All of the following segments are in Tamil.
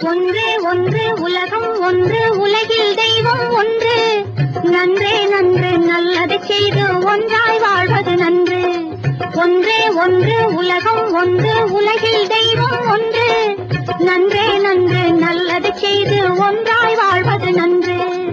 ஒன்றே ஒன்று உலகம் ஒன்று உலகில் தெய்வம் ஒன்று நன்றே நன்று நல்லது செய்து ஒன்றாய் வாழ்வது நன்று ஒன்றே ஒன்று உலகம் ஒன்று உலகில் தெய்வம் ஒன்று நன்றே நன்று நல்லது செய்து ஒன்றாய் வாழ்வது நன்று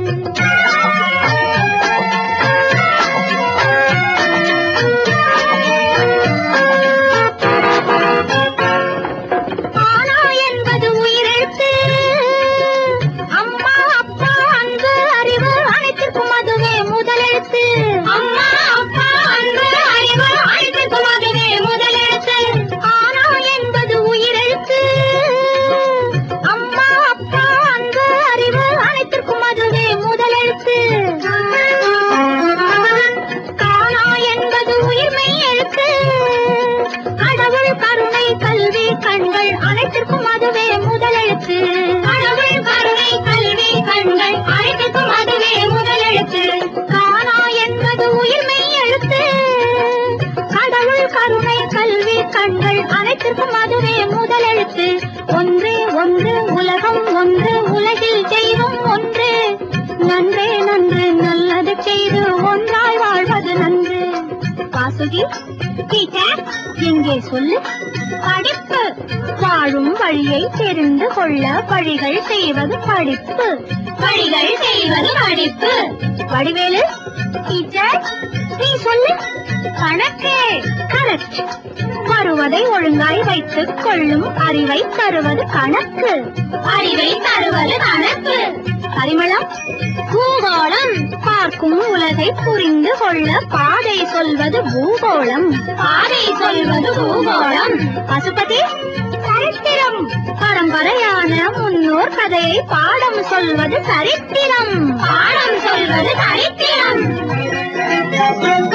கண்கள் அனைத்திற்கும் அதுவே முதலெழுத்து கடவுள் கருணை கல்வி கண்கள் அனைத்திற்கும் அதுவே முதலெழுத்து காணா என்பது உயிர்மை எழுத்து கடவுள் கருணை கல்வி கண்கள் அனைத்திற்கும் அதுவே முதலெழுத்து ஒன்றே ஒன்று உலகம் ஒன்று உலகில் தெய்வம் ஒன்று நன்றே நன்று நல்லது செய்து ஒன்றாய் வாழ்வது நன்று வாசுகி டீச்சர் எங்கே சொல்லு படிப்பு வாழும் வழியை தெரிந்து கொள்ள வழிகள் செய்வது படிப்பு வழிகள் செய்வது படிப்பு வடிவேலு டீச்சர் நீ சொல்லு கணக்கே கரெக்ட் வருவதை ஒழுங்காய் வைத்துக் கொள்ளும் அறிவை தருவது கணக்கு அறிவை தருவது கணக்கு பரிமளம் பூகோளம் பார்க்கும் உலகை புரிந்து கொள்ள பாதை சொல்வது பூகோளம் பாதை சொல்வது பூகோளம் பசுபதி சரித்திரம் பரம்பரையான முன்னோர் கதையை பாடம் சொல்வது சரித்திரம் பாடம் சொல்வது சரித்திரம்